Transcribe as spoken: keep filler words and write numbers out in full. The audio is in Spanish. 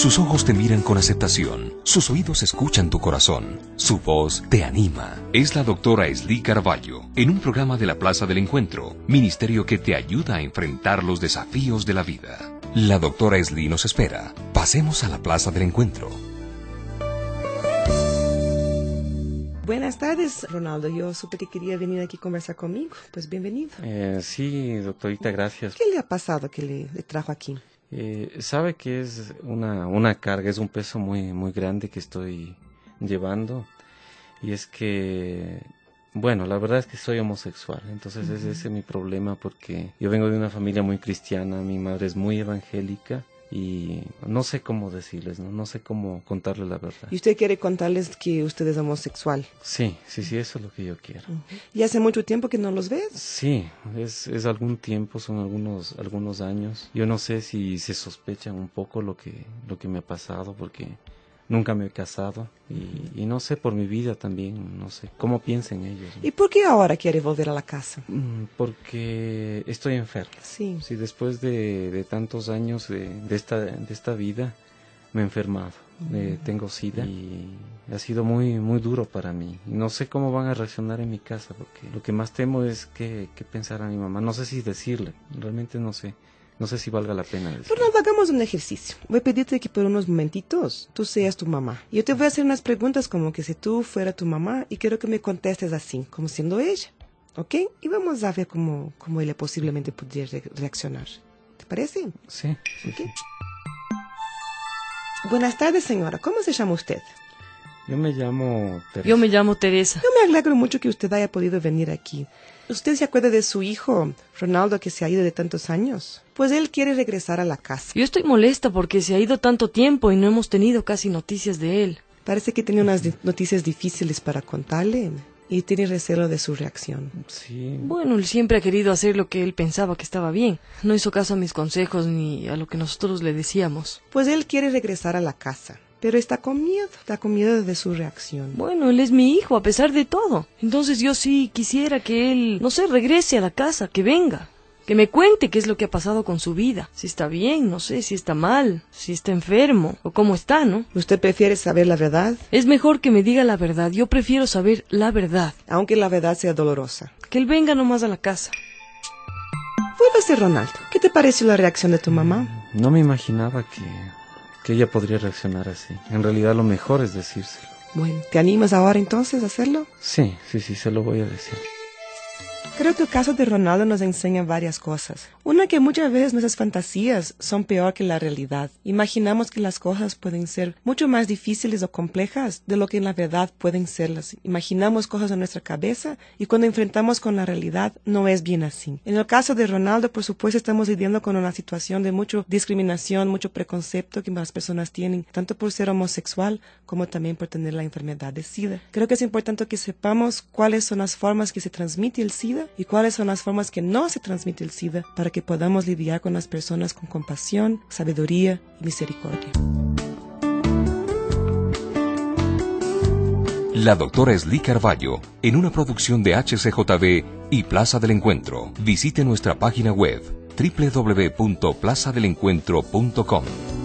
Sus ojos te miran con aceptación, sus oídos escuchan tu corazón, su voz te anima. Es la doctora Esli Carballo, en un programa de la Plaza del Encuentro, ministerio que te ayuda a enfrentar los desafíos de la vida. La doctora Esli nos espera. Pasemos a la Plaza del Encuentro. Buenas tardes, Ronaldo. Yo supe que quería venir aquí a conversar conmigo. Pues bienvenido. Eh, sí, doctorita, gracias. ¿Qué le ha pasado que le, le trajo aquí? Eh, sabe que es una, una carga, es un peso muy, muy grande que estoy llevando. Y es que, bueno, la verdad es que soy homosexual. Entonces uh-huh. ese, ese es mi problema porque yo vengo de una familia muy cristiana. Mi madre es muy evangélica. Y no sé cómo decirles, ¿no? No sé cómo contarles la verdad. ¿Y usted quiere contarles que usted es homosexual? Sí, sí, sí, eso es lo que yo quiero. Uh-huh. ¿Y hace mucho tiempo que no los ves? Sí, es, es algún tiempo, son algunos, algunos años. Yo no sé si se sospechan un poco lo que, lo que me ha pasado porque nunca me he casado y, y no sé por mi vida también, no sé cómo piensen ellos, ¿no? ¿Y por qué ahora quiere volver a la casa? Porque estoy enfermo. Sí. Sí, después de, de tantos años de, de, esta, de esta vida me he enfermado, uh-huh. eh, tengo sida y ha sido muy, muy duro para mí. No sé cómo van a reaccionar en mi casa porque lo que más temo es que, que pensará mi mamá. No sé si decirle, realmente no sé. No sé si valga la pena decir. Ronaldo, hagamos un ejercicio. Voy a pedirte que por unos momentitos tú seas tu mamá. Yo te voy a hacer unas preguntas como que si tú fuera tu mamá y quiero que me contestes así, como siendo ella. ¿Ok? Y vamos a ver cómo, cómo ella posiblemente podría re- reaccionar. ¿Te parece? Sí, sí, ¿Okay? sí. Buenas tardes, señora. ¿Cómo se llama usted? Yo me llamo Teresa. Yo me llamo Teresa. Yo me alegro mucho que usted haya podido venir aquí. ¿Usted se acuerda de su hijo, Ronaldo, que se ha ido de tantos años? Pues él quiere regresar a la casa. Yo estoy molesta porque se ha ido tanto tiempo y no hemos tenido casi noticias de él. Parece que tiene unas di- noticias difíciles para contarle y tiene recelo de su reacción. Sí. Bueno, él siempre ha querido hacer lo que él pensaba que estaba bien. No hizo caso a mis consejos ni a lo que nosotros le decíamos. Pues él quiere regresar a la casa. Pero está con miedo, está con miedo de su reacción. Bueno, él es mi hijo, a pesar de todo. Entonces yo sí quisiera que él, no sé, regrese a la casa, que venga. Que me cuente qué es lo que ha pasado con su vida. Si está bien, no sé, si está mal, si está enfermo, o cómo está, ¿no? ¿Usted prefiere saber la verdad? Es mejor que me diga la verdad. Yo prefiero saber la verdad. Aunque la verdad sea dolorosa. Que él venga nomás a la casa. Vuélvase, Ronaldo. ¿Qué te pareció la reacción de tu mamá? No me imaginaba que... que ella podría reaccionar así. En realidad lo mejor es decírselo. Bueno, ¿te animas ahora entonces a hacerlo? Sí, sí, sí, se lo voy a decir. Creo que el caso de Ronaldo nos enseña varias cosas. Una, que muchas veces nuestras fantasías son peor que la realidad. Imaginamos que las cosas pueden ser mucho más difíciles o complejas de lo que en la verdad pueden serlas. Imaginamos cosas en nuestra cabeza y cuando enfrentamos con la realidad no es bien así. En el caso de Ronaldo, por supuesto, estamos lidiando con una situación de mucha discriminación, mucho preconcepto que las personas tienen, tanto por ser homosexual como también por tener la enfermedad de SIDA. Creo que es importante que sepamos cuáles son las formas que se transmite el SIDA y cuáles son las formas que no se transmite el SIDA para que podamos lidiar con las personas con compasión, sabiduría y misericordia. La doctora Esli Carballo, en una producción de H C J B y Plaza del Encuentro. Visite nuestra página web doble u doble u doble u punto plaza del encuentro punto com.